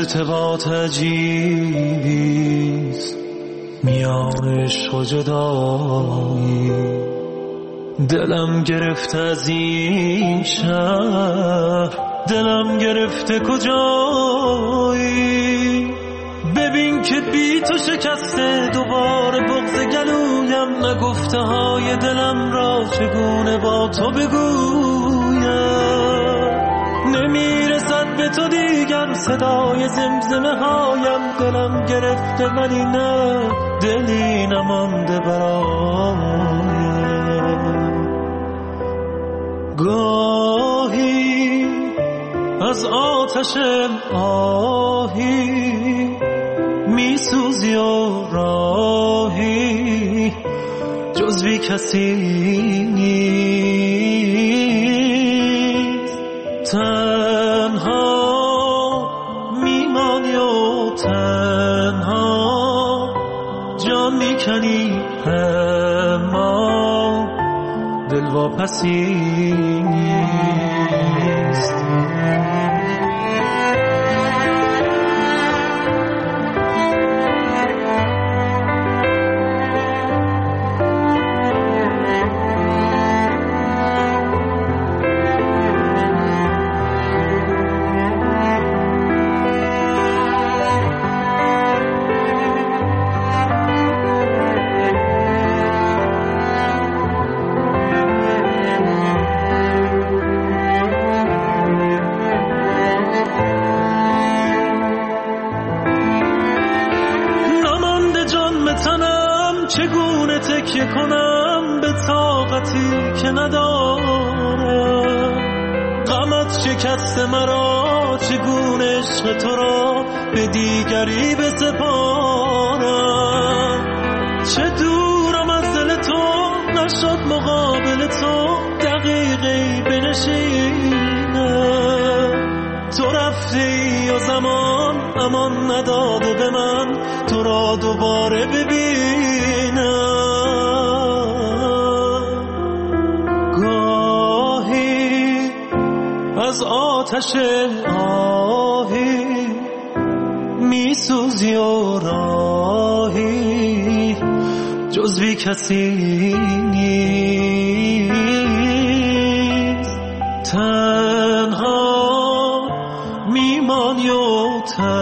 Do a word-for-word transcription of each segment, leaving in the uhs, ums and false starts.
ارتباط عجیبیست میان عشق و جدایی، دلم گرفته از این شهر، دلم گرفته کجایی. ببین که بی تو شکسته دوباره بغض گلویم، نگفته های دلم را چگونه با تو بگویم. نمیرسد به تو دیگر صدای زمزمه هایم، دلم گرفته ولی نه دلی نمانده برایم. گاهی از آتش آهی میسوزی و راهی جزوی کسی نیست. تنها میمانی و تنها جان میکنی، اما دل واپسی نیست. چگونه تکیه کنم به طاقتی که ندارم. غمت شکست مرا، چگونه عشق تو را به دیگری بسپارم. چه دورم از دل تو، نشد مقابل تو دقیقی بنشینم. تو رفتی و زمان امان نداده به من تو را دوباره ببینم. گاهی از آتش آهی میسوزی و راهی جزوی کسی نیست. تنها میمانی و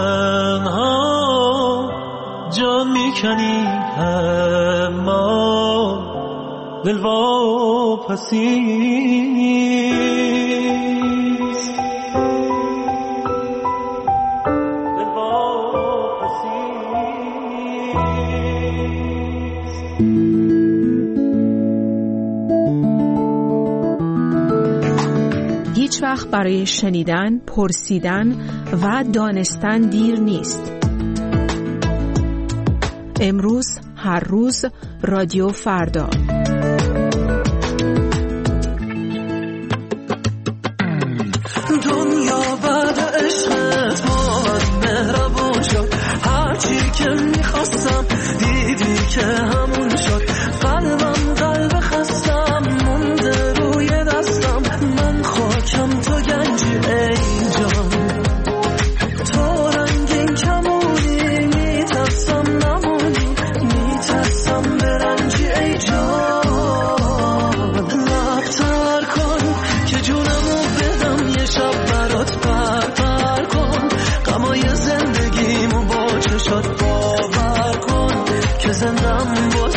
تنها جان میکنی، اما دل واپسی نیست. دل واپسی نیست. هیچ وقت برای شنیدن، پرسیدن و دانستن دیر نیست. امروز، هر روز، رادیو فردا. دنیا بعد عشقت باید مهربون شد. هرچی که میخواستم دیدی که همون شد. قلبم قلب خستم مونده روی دستم. من خاکم تو گنجی ای جان. تو رنگین کمونی میترسم نمونی. میترسم برنجی ای جان. لبتر کن که جونمو بدم یه شب برات پر پر کن. غمای زندگیمو با چشات باور کن که زندم با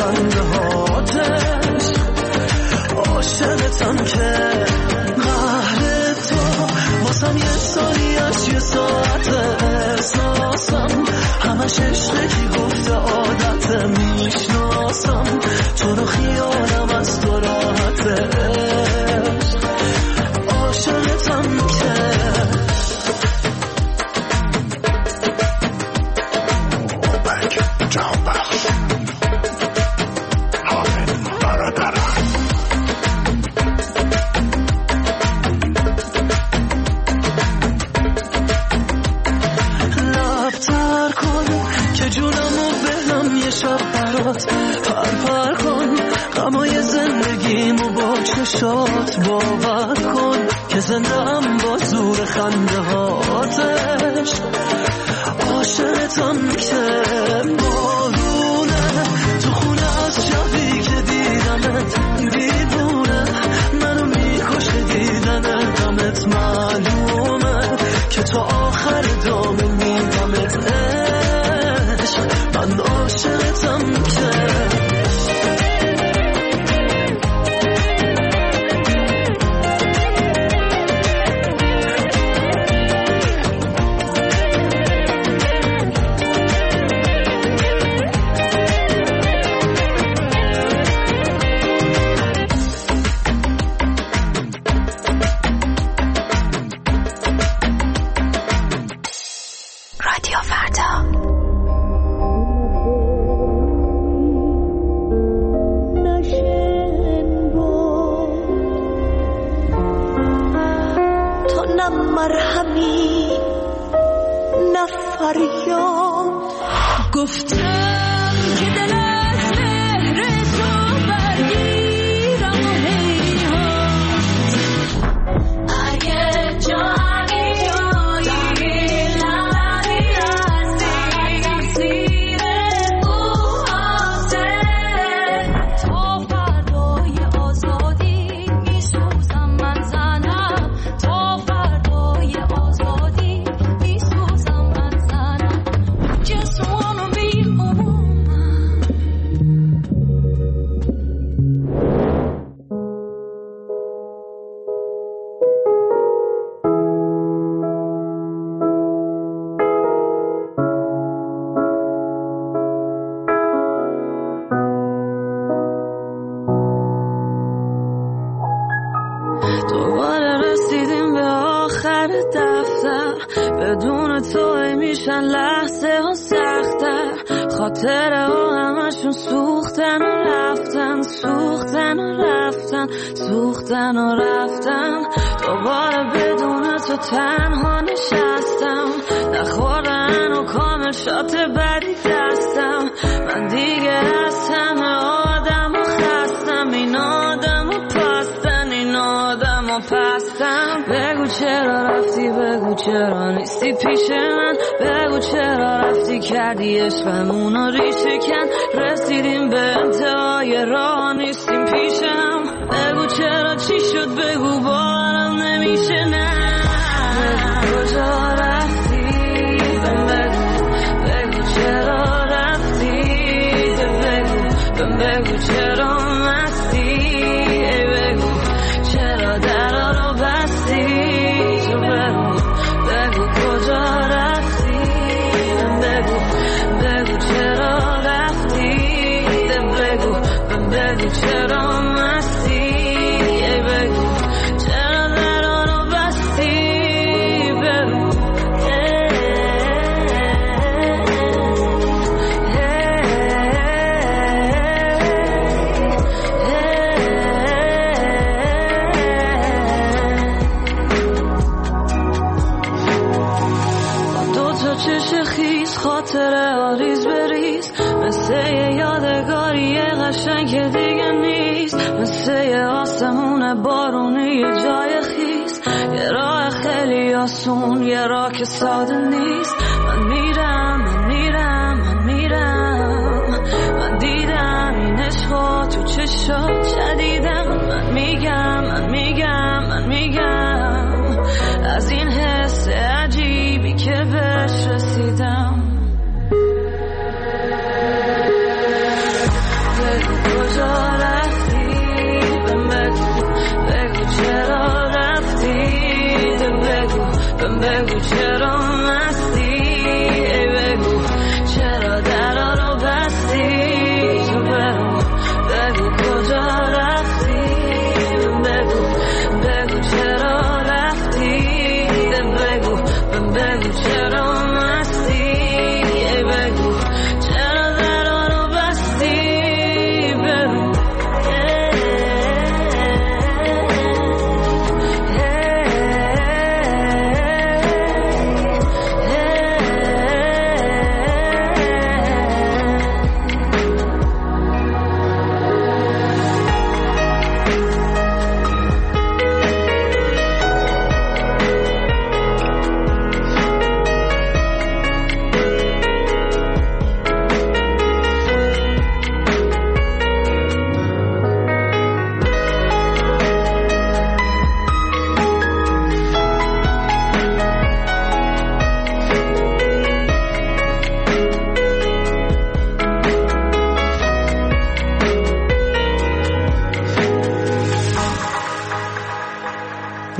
خنده هاتش عاشقتم که قهر تو واسم یه ثانیه‌اش یه ساعت احساسم همش عشقه کی گفته عادت میشناسم تو رو خیالم از تو راحت عشق عاشقتم که جهان بخش حامد برادرم لبتر کن که جونمو بهم یه شب برات پر پر کن غمای زندگیمو با چشات باور کن که زنده هم با زور خنده هاتش عاشقتم که بارونه تو خونه از شبی که دیدمت دیوونه منو میکشه دیدن دمت معلومه که تو آخر دامه میدمت عشق من عاشقتم که گفتم که دل از مهر تو برگیرم و هیها اگه جانی تویی لبی هستی تفسیر موهاته تو فردای آزادی میسوزم من زنم تو فردای آزادی میسوزم من زنم just wanna be a woman دوباره رسیدیم به آخر دفتر بدون تو میشن لحظه ها سختر خاطره ها همشون سوختن و رفتن سوختن و رفتن سوختن و رفتن دوباره بدون تو تنها نشستم نخوردن و کامل شات بدی دستم من دیگه از همه آدم و خستم این آدم و پستن این آدم و پستم بگو چرا رفتی بگو چرا نیستی پیش من بگو چرا رفتی کردی عشقمونو ریشه کن رسیدیم به انتهای راه نیستیم پیشم بگو چرا چی شد بگو باورم نمیشه نه بگو کجا رفتی بگو بگو چرا رفتی بگو بگو چرا مستی بگو چرا درا رو بستی تو بگو بگو کجا رفتی بگو بگو چرا رفتی بگو بگو چرا مستی بگو چرا درا رو بستی بگو چش خیز خاطره آریز بریز مثل یه یادگاری قشنگ که دیگه نیست مثل یه آسمون بارونی یه جای خیز یه راه خیلی آسون یه راه که ساده نیست من میرم من میرم من میرم من دیدم این عشقا تو چشات شدیدم من میگم من میگم من میگم از این حس عجیبی که بهش رسیدم بگو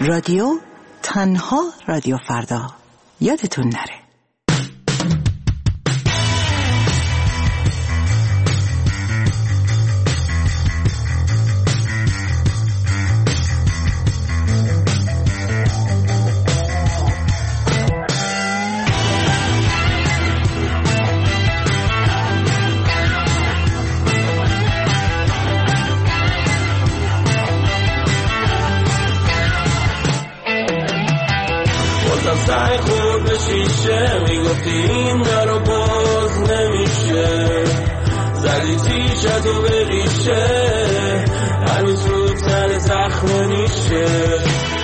رادیو تنها رادیو فردا، یادتون نره. سعی خورد به شیشه میگفتی این درو باز نمیشه، زدی تیشتو به ریشه هنوز رو تن زخم نیشه.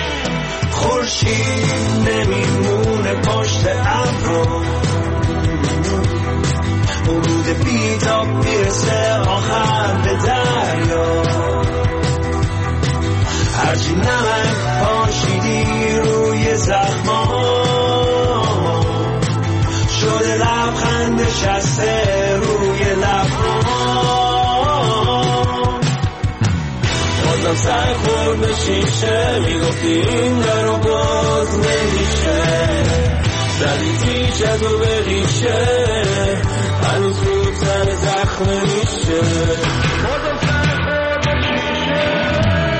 خورشید نمیمونه پشت ابرو، ورود بیتاب میرسه آخر به دریا، هرچی نمک پاشیدی روی زخما شده لبخند نشسته روی لبها. بازم سر خورد به شیشه میگفتی این درو باز نمیشه، زدی تیشتو به ریشه هنوز رو تن زخم نیشه. بازم سر خورد به شیشه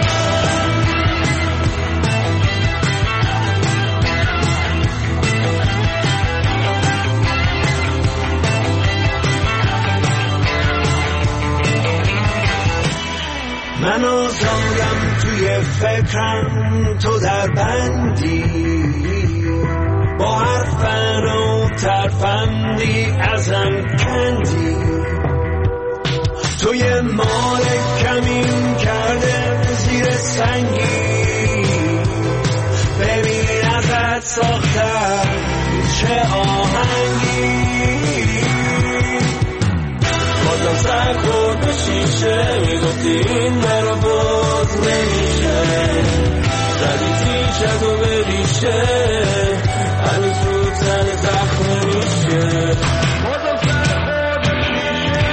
من آزادم توی فکرم، تو در بندی با حرفن و ترفندی ازم کندی، توی مال کمین کرده زیر سنگی، ببین ازت ساختم چه آهنگی. بازم سر خورد به شیشه میگفتی این درو باز نمیشه، زدی تیشتو به ریشه هنوز رو تن زخم نیشه. بازم سر خورد به شیشه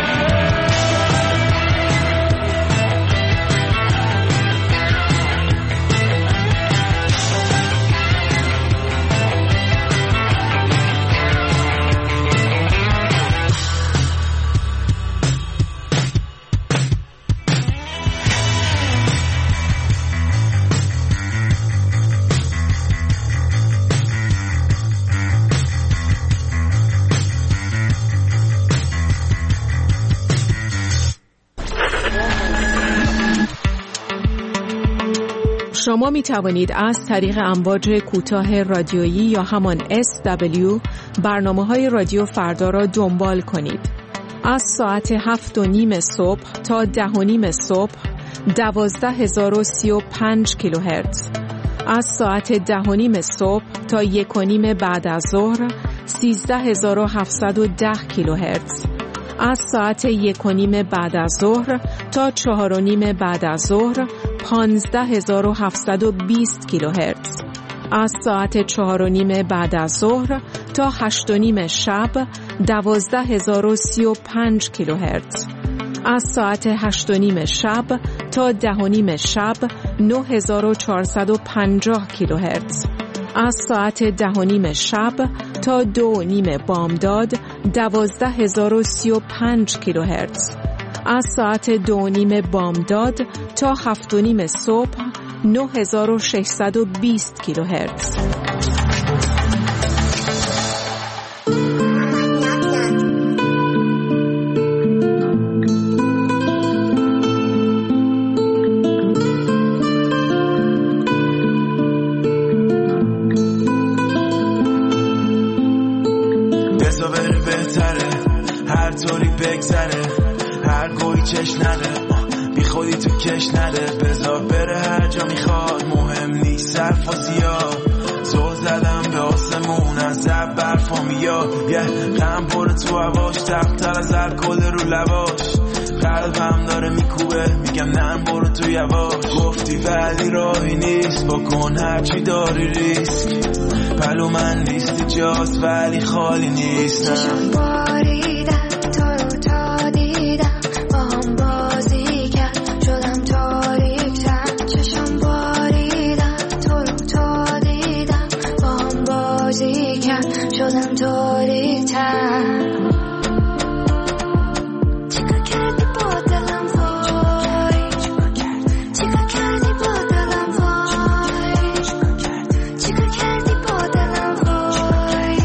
شما می توانید از طریق امواج کوتاه رادیویی یا همان اس دبلیو برنامه‌های رادیو فردا را دنبال کنید. از ساعت هفت و نیم صبح تا ده و نیم صبح دوازده هزار و سی و پنج کیلوهرتز، از ساعت ده و نیم صبح تا یک و نیم بعد از ظهر سیزده هزار و هفتصد و ده کیلوهرتز، از ساعت یک و نیم بعد از ظهر تا چهار و نیم بعد از ظهر پانزده هزار و هفتصد و بیست کیلوهرتز، از ساعت چهار و نیم بعد از ظهر تا هشت و نیم شب دوازده هزار و سی و پنج کیلوهرتز، از ساعت هشت و نیم شب تا ده و نیم شب نه هزار و چهارصد و پنجاه کیلوهرتز، از ساعت ده و نیم شب تا دو و نیم بامداد دوازده هزار و سی و پنج کیلوهرتز، از ساعت دو و نیم بامداد تا هفت و نیم صبح نه هزار و ششصد و بیست کیلوهرتز. بزا بره بهتره هر طوری بگذره، هر گوی چش نده بی خودی تو کش نده، بزا بره هر جا میخواد مهم نیست صرف و زیاد، زو زدم به آسمون از زب برفا میاد، یه غم پر تو هواش تختر از الکل رو لباش، قلبم داره میکوبه میگم نه برو تو یواش، گفتی ولی راهی نیست بکن هرچی داری ریسک، پلو من لیستی جاست ولی خالی نیست. چشم باریدم تو رو تا دیدم با هم بازی کرد شدم تاریکتر، چشم باریدم تو رو تاریک‌تر چیکار کردی با دلم وای چیکار کردی با دلم وای چیکار کردی با دلم وای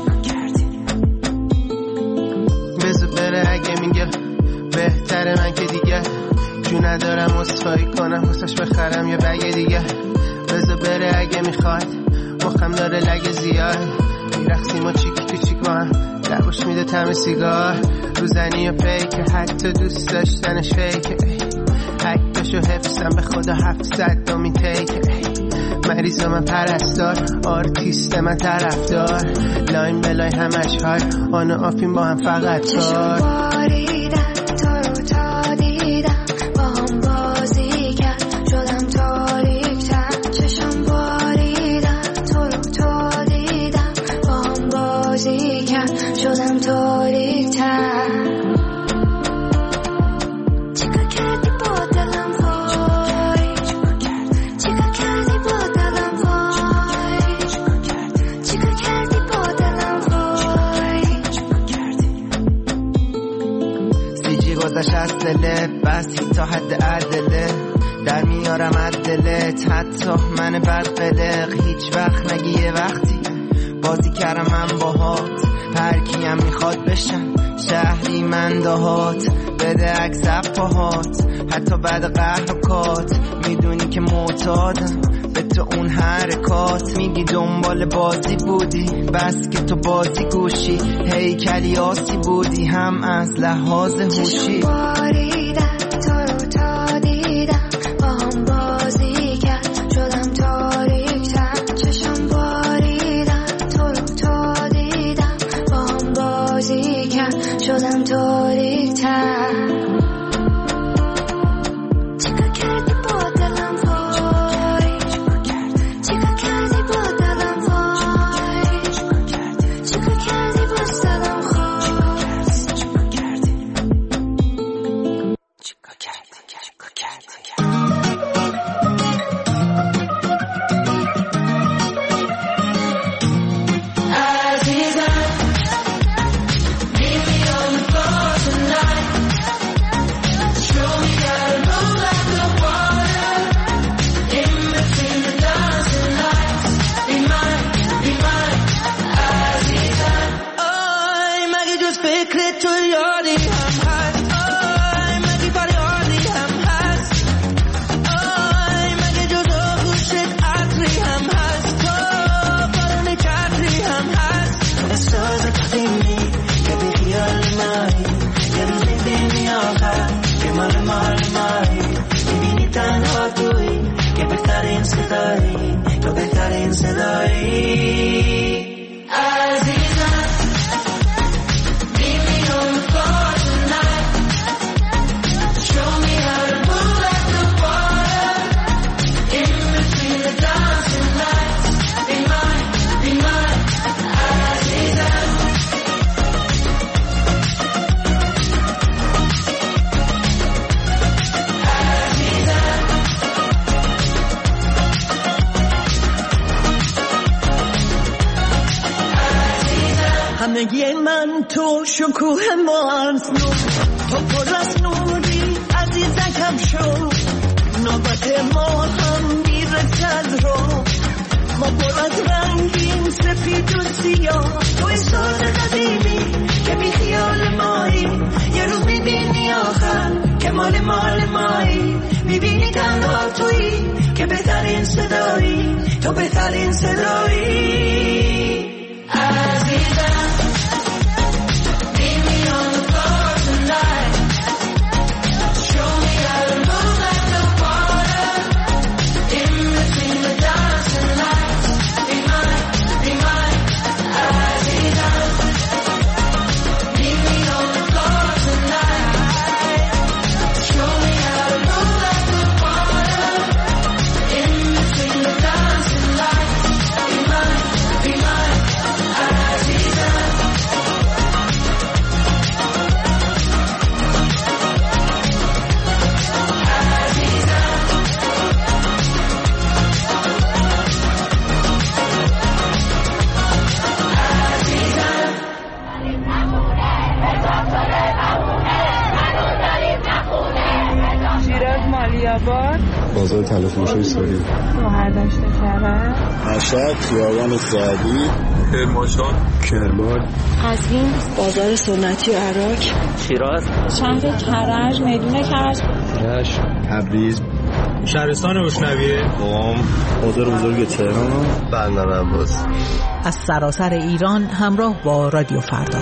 بذار بره اگه میگه بهتره من که دیگه جو ندارم اصفایی کنم واسش بخرم یه بگه دیگه بذار بره اگه میخواد مخم داره لگه زیاد میرخسیم و چیک تو چیک با هم لبوش میده تم سیگار روزنی و پیکه حتی دوست داشتنش فیکه حکتشو حفظم به خدا هفتصد دومین تیکه مریض و من پرستار آرتیست من طرفدار لاین بلای همش های آن و آفیم با هم فقط کار باریدن تو رو تا دیدم با هم بازی کرد شدم تاریک‌تر چشم باریدن تو رو تا دیدم با هم بازی کرد شدم تاریک‌تر چیکار کردی با دلم وای چیکار کردی با دلم وای چیکار کردی با دلم وای سیجی گذشت از دلت بسی تا حد عدله در میارم از دلت حتی من بد قلق هیچ وقت نگی یه وقتی بازی کردم من باهات هر کیم میخواد بشم شهری من دهات بده عکس پاهات حتی بعد قهر و کات میدونی که معتادم به تو اون حرکات میگی دنبال بازی بودی بس که تو بازی گوشی هیکلی آسی بودی هم از لحاظ هوشی باریدن تو رو تا دیدم با هم بازی کرد شدم تاریک‌تر چشم باریدن تو رو تا دیدم با هم بازی کرد شدم تاریک‌تر چیکار کردی با دلم وای چیکار کردی با دلم وای چیکار کردی با دلم خواست چیکار کردی چیکار کردی چیکار کردی تو بهترین صدایی عزیزم Meet me on the floor tonight Show me how to move like the water In between the dancing lights Be mine, be mine عزیزم همگی من تو شکوه مانس نو تو پر از نوری عزیزکم شو نوبت ما هم میرسد رو ما پر از رنگیم سفید و سیاه تو احساس قدیمی که بی خیال مایی یه روز میبینی آخر که مال مال مایی میبینی تنها تویی که بهترین صدایی تو بهترین صدایی عزیزم Be mine آباد، بازار تلافروشی ساری، مهردشت کرج، مشهد، خیابان سعدی، کرمانشاه، کرمان، قزوین، بازار سنتی عراق، شیراز، شهر کرج، میدون کرج، رشت، تبریز، شهرستان روشنویه، قم، بازار بزرگ تهران، بندر عباس. از سراسر ایران همراه با رادیو فردا.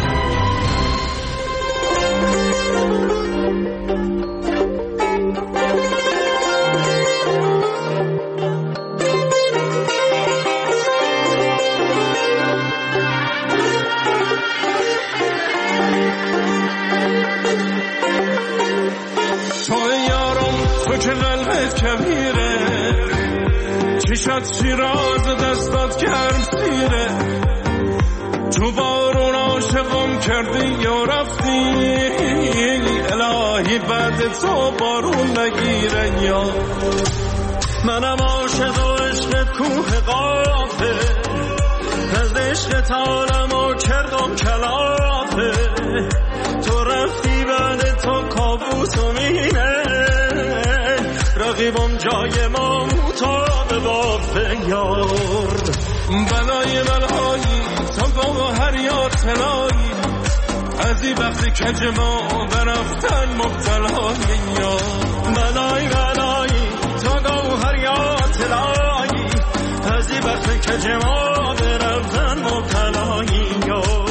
چشات شیراز دستات گرم سیره، تو بارون عاشقم کردی یا رفتی، الهی بعد تو بارون نگیره. یا منم عاشق و عشقت کوه قافه، از عشقت عالمو کردم کلافه، تو رفتی بعد تو کابوس و مینه، رقیبم جای ما مطابه بافه. یار بلای بلایی تا گوهر یا طلایی، از این وقتی کج ما برفتن مبتلای. یا بلای بلایی تا گوهر یا طلایی، از این وقتی کج ما برفتن مبتلای. یار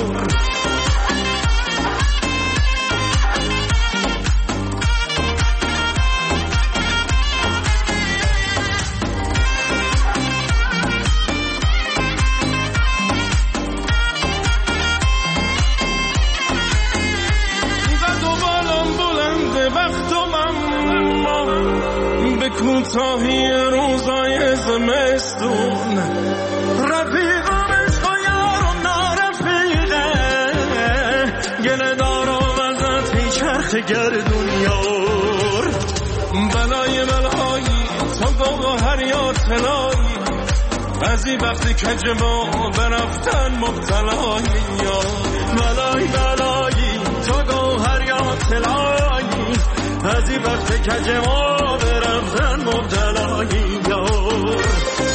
کوتاهی روزای زمستون، رفیقم عشق و یارم نارفیقه، گله دارم ازت هی چرخ گردون. یار بلای بلایی تا گوهر یا طلایی، از این وقتی کج ما برفتن مبتلای. یا بلای بلایی تا گوهر یا طلایی، از این وقتی کج ما برفتن مبتلایی. یار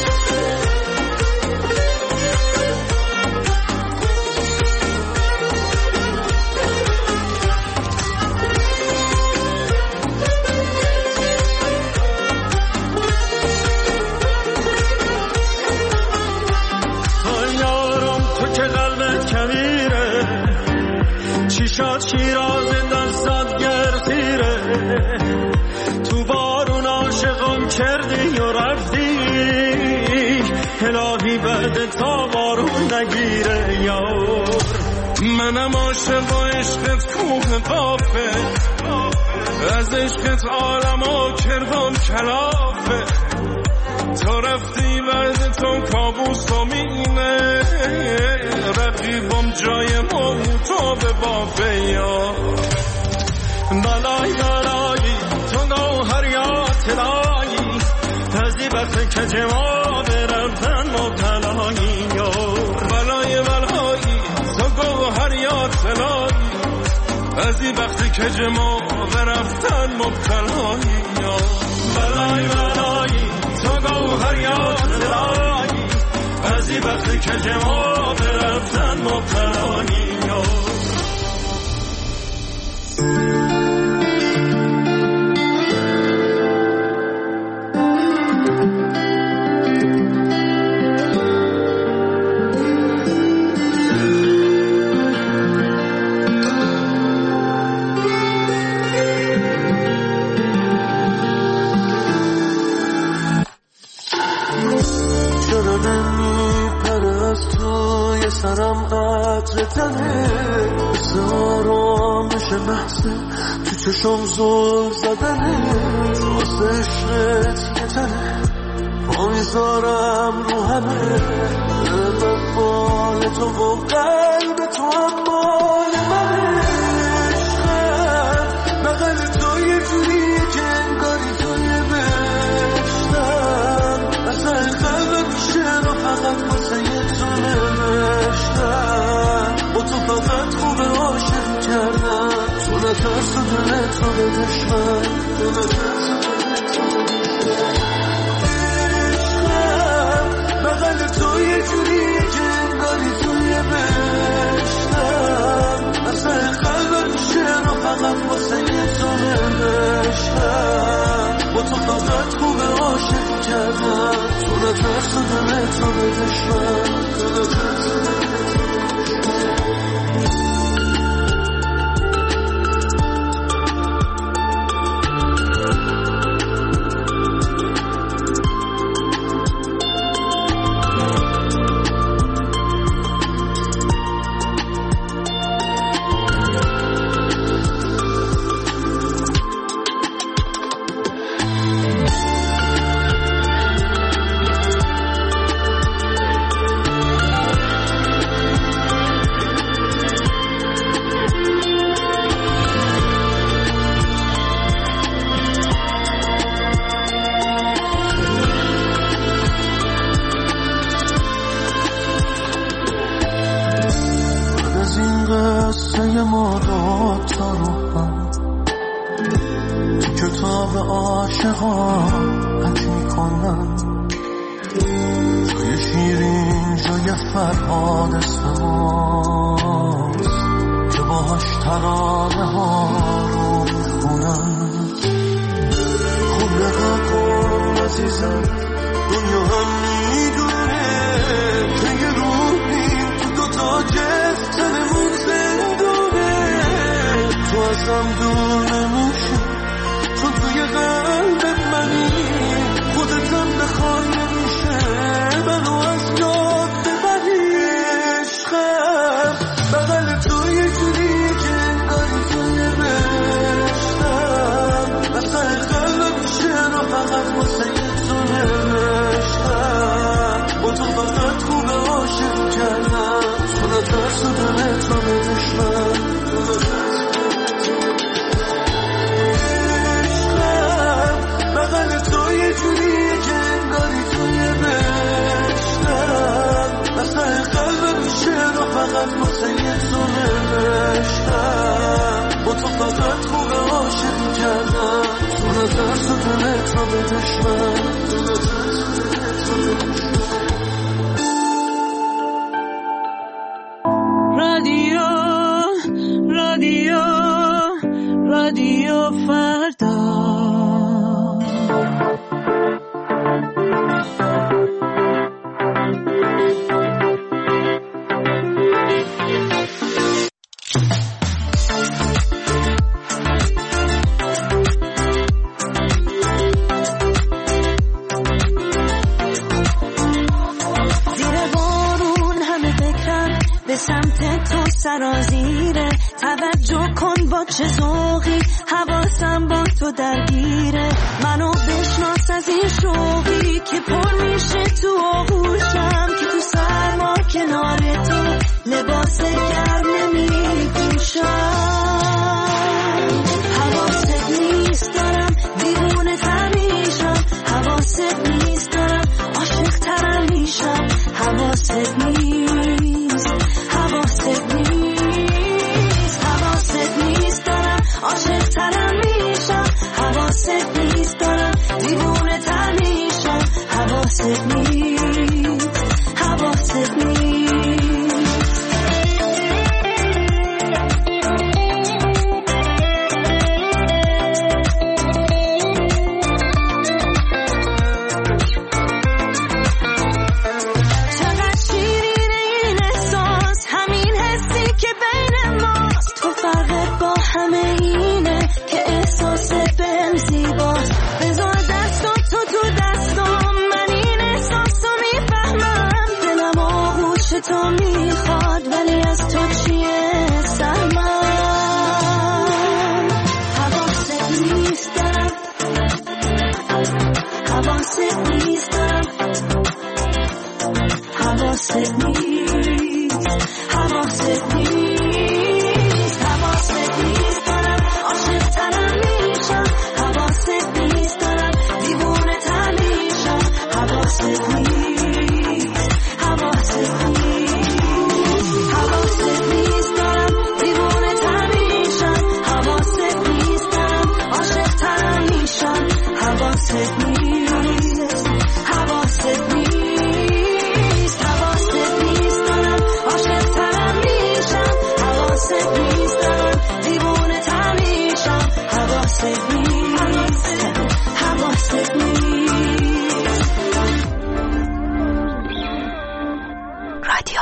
یارم تو که قلبت کبیره، چیشات شیراز دستات گرسیره، تو بارون عاشقم کردی و رفتی، الهی بعد تا بارون نگیره. یار منم عاشق و عشقت کوه قافه، از عشقت عالمو کردم کلافه، تو رفتی بعد تو کابوس و مینه، رقیبم جای موتا به بافه. یا بلای بلایی تو گوهر یا طلایی، از این وقت کج ما برفتن مبتلایی. یار بلای بلایی تو گوهر یا طلایی، از این وقت کج ما برفتن مبتلایی. یا بلای بلایی تو گوهر یا طلایی، از این وقت کج ما برفتن مبتلایی. یار سرم قطر تنه، مثل آرامش محضه تو چشم زل زدنه، واسه عشقت یه تنه پا میذارم رو همه، من مال تو و قلب تو هم مال منه. عشقم بغل تو یه جوریه که انگاری تو یه بشتم، اصلا قلبم میشه رو فقط واسه یه تو نوشتم، با تو فقط خوبه عاشق کردم، تو نترس و دلت رو به دشمن، تو نترس و دلت رو به تو به دشمن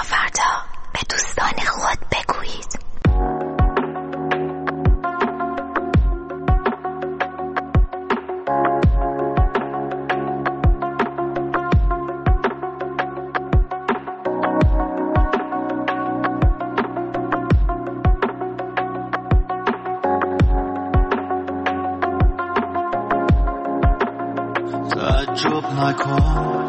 فردا به دوستان خود بگویید. تعجب نکن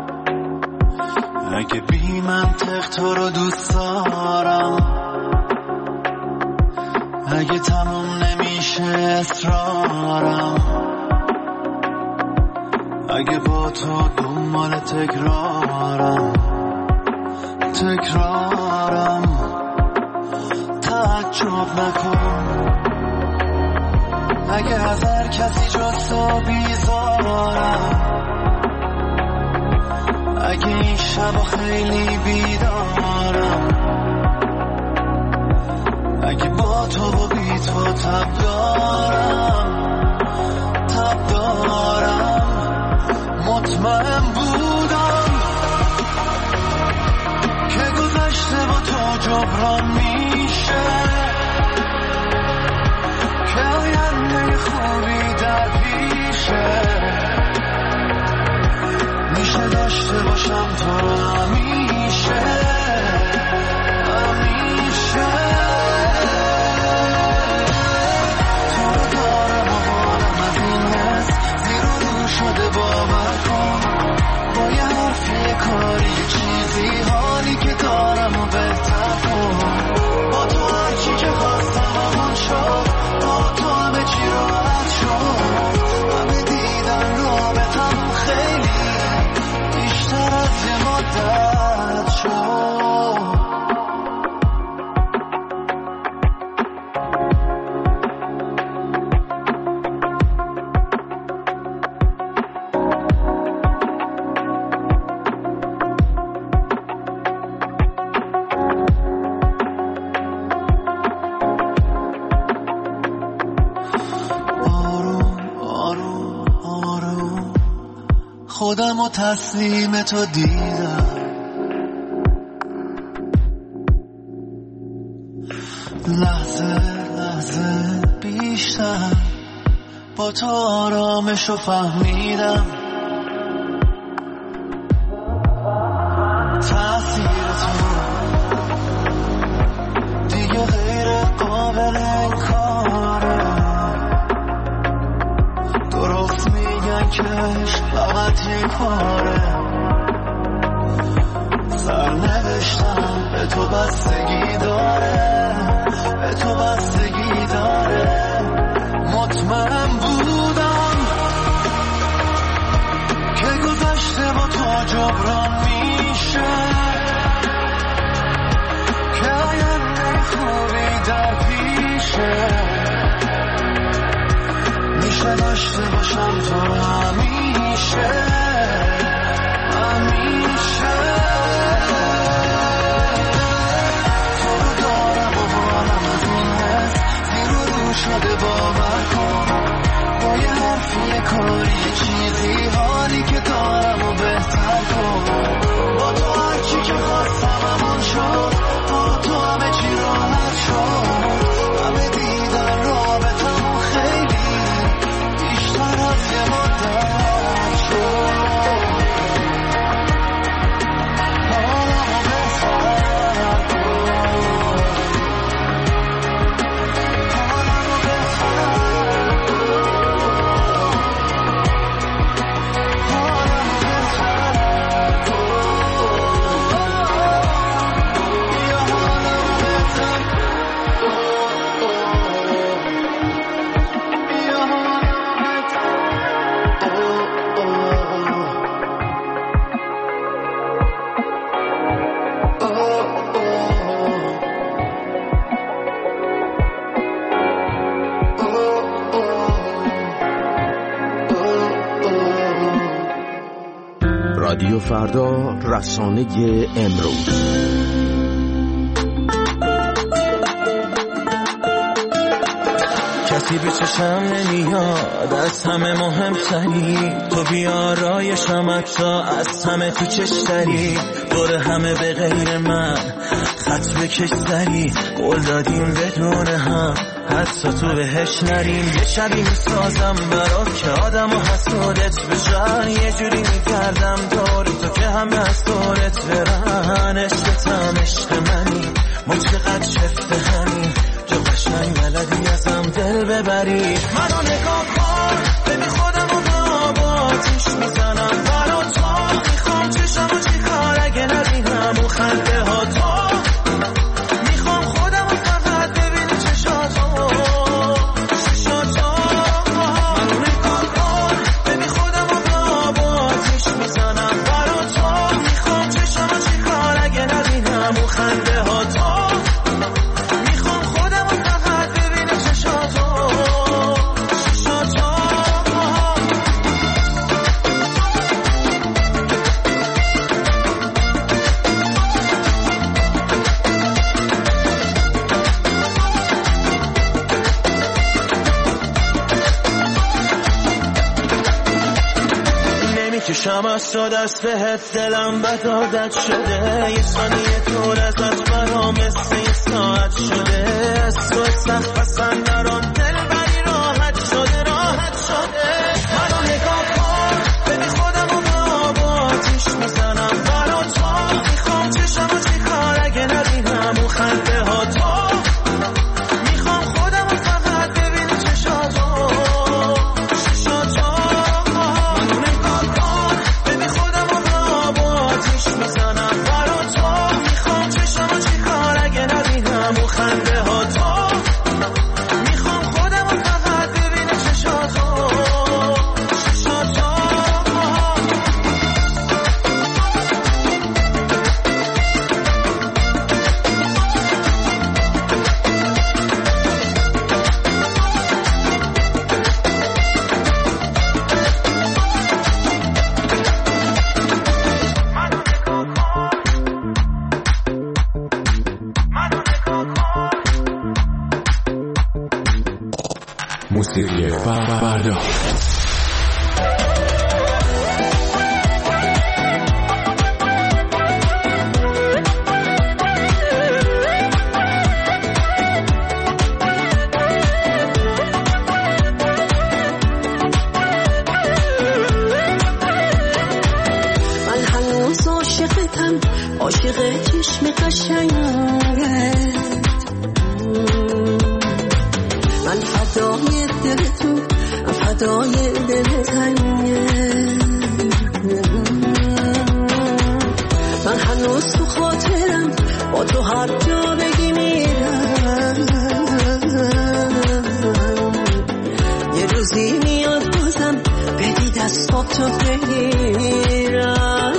اگه بی منطق تو رو دوست دارم، اگه تموم نمیشه اصرارم، اگه با تو دنبال تکرارم تکرارم تعجب نکن اگه از هر کسی جز تو بیزارم، اگه این شبا خیلی بیدارم، اگه با تو و بی تو تب دارم تب دارم مطمئن بودم که گذشته با تو جبران میشه، که آینده خوبی در پیشه، میشه داشته باشم تو رو همیشه همیشه. تو رو دارم و حالم از این حس زیر و رو شده، باور کن با یه حرف یه کاری چیزی حالی که دارم و بهتر کن. با تو هرچی که خواستم همون شد، با تو همه چی راحت شد، همه دیدن رابطم خیلی بیشتر از یه مدت شد. خودم و تسلیم تو دیدم، لحظه لحظه بیشتر با تو آرامش رو فهمیدم، تأثیر تو دیگه غیر قابل انکاره، درست میگن که فقط یک باره، سرنوشتم به تو بستگی داره به تو بستگی داره. مطمئن بودم که گذشته با تو جبران میشه، که آینده خوبی در پیشه، میشه داشته باشم تو همیشه همیشه. تو رو دارم و حالم از این حس زیر و رو شده، باور کن با یه حرفی یه کاری یه چیزی حالی که دارم و بهتر کن. با تو هرچی که خواستم همون شد، با تو همه چی راحت شد، همه دیدن رابطمون خیلی بیشتر از یه مدت شد. حالمو بهتر کن، حالمو بهتر کن، حالمو بهتر کن، یا حالمو بهتر کن، یا رادیو فردا، رسانه امروز. وقتی به چشم نمیاد از همه مهمتری تو بیارایشم حتی از همه تو چشتری دور همه به غیر من خط بکش سری قول دادیم بدون هم حتی تو بهش نریم یه شبی میسازم برات که آدم و حسودت بشن یه جوری میکردم داری تو که همه از دورت برن عشقتم عشق منی ما چقدر چفته همین تو قشنگ بلدی ازم دل ببری منو نگاه کن ببین خودم و به آباتیش میزنم برا تو میخوام چشم و چی کار اگه نبینم و خنده ها تو میخوام خودم و فقط ببین چشاتو چشاتو منو نگاه کن ببین خودم و به آباتیش میزنم برا تو میخوام چشم و چی کار اگه نبینم و خنده ها تو کشم از تو دست بهت دلم بد عادت شده یه ثانیه دور ازت برام مثل یه ساعت شده از تو سخت پسند درام دل بری راحت شده راحت شده منو نگاه کن ببین خودم و به آباتیش میزنم برا تو میخوام چشم و چی کار اگه نبینم و خنده ها تو میخوام خودم و فقط ببین چشاتو چشاتو منو نگاه کن ببین خودم و به آباتیش میزنم برا تو میخوام چشم و چی کار اگه نبینم و خنده ها تو میخوام خودم و فقط ببین چشاتو چشاتو موسیقی فردا من هنوز عاشقتم عاشق چشم قشنگت من فدای دل تو فدای دل تنگت من هنوز تو خاطرم با تو هر جا بگی میرم یه روزی میاد بازم بدی دستاتو بگیرم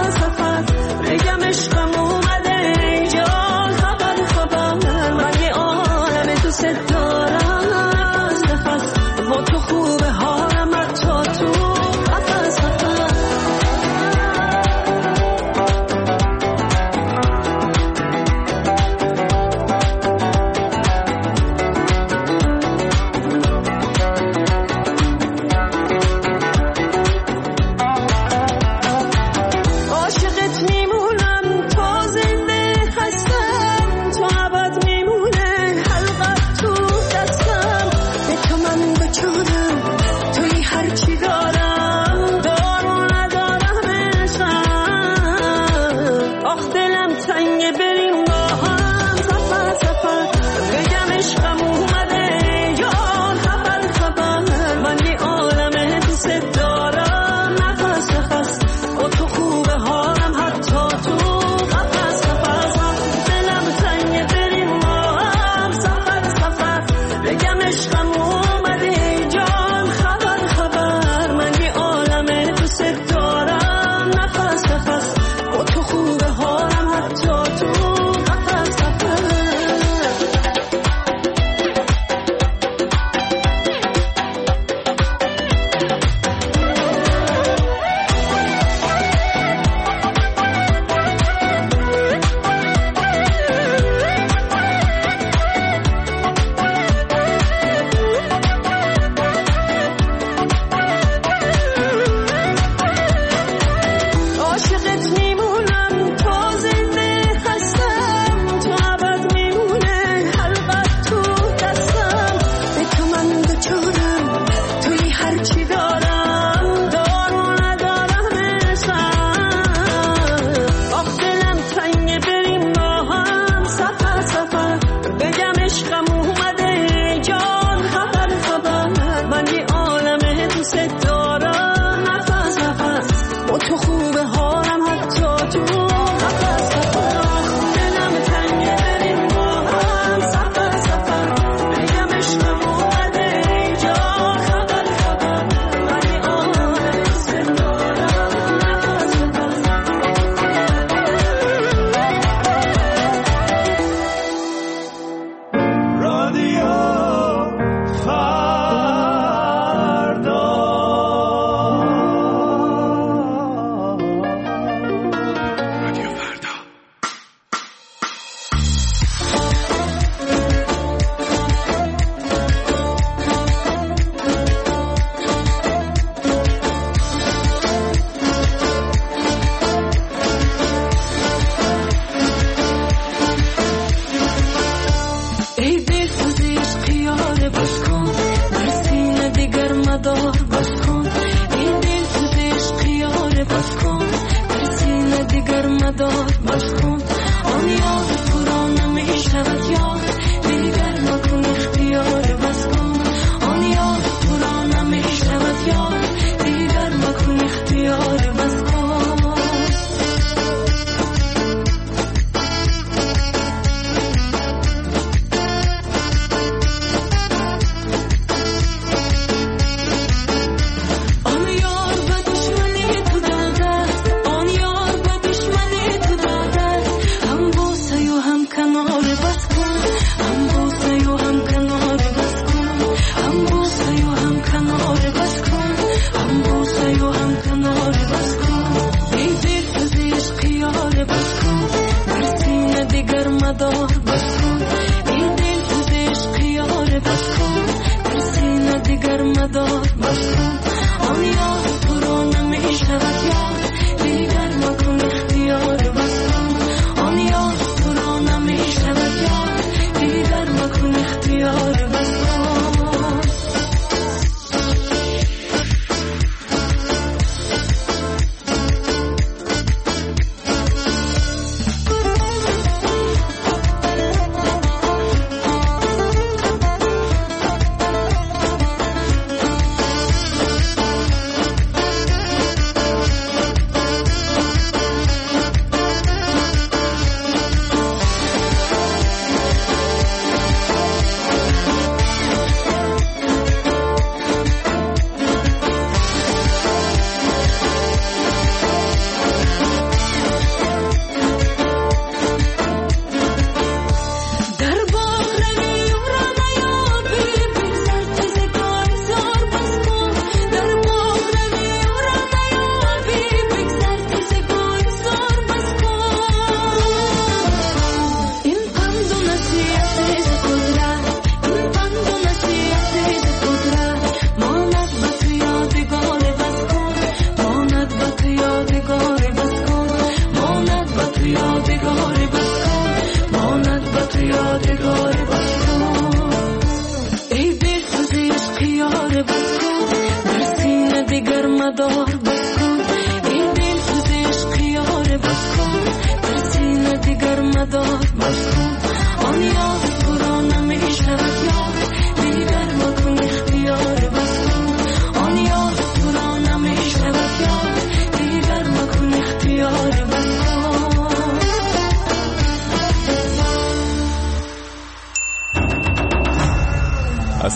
عشقم اومده اینجا خبر خبر من یه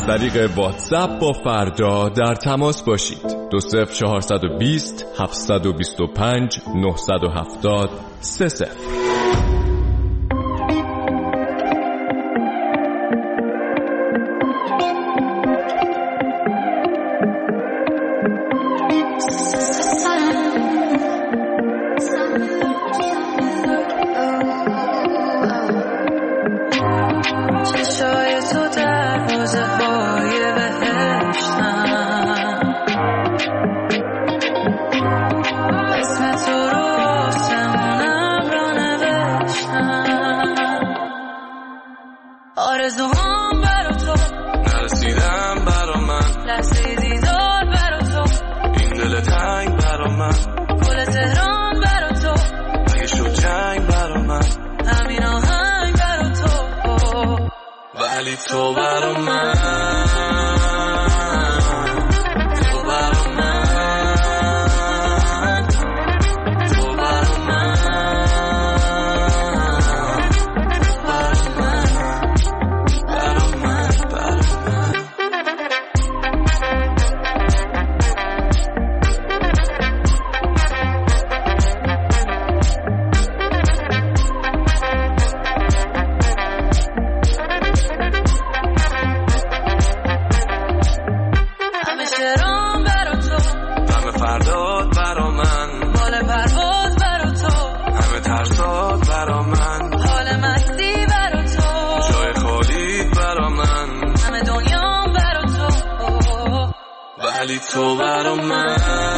از طریق واتساپ با فردا در تماس باشید. دو صفر چهارصد و بیست هفتصد و بیست و پنج نهصد و هفتاد سه صفر. آرزوهام برا تو نرسیدم برا من، لحظه دیدار برا تو، این دل تنگ برا من، گل تهران برا تو، اگه شد جنگ برا من، همین آهنگ برا تو، ولی تو برا من، تو برا من، تو برا من، ولی تو برا من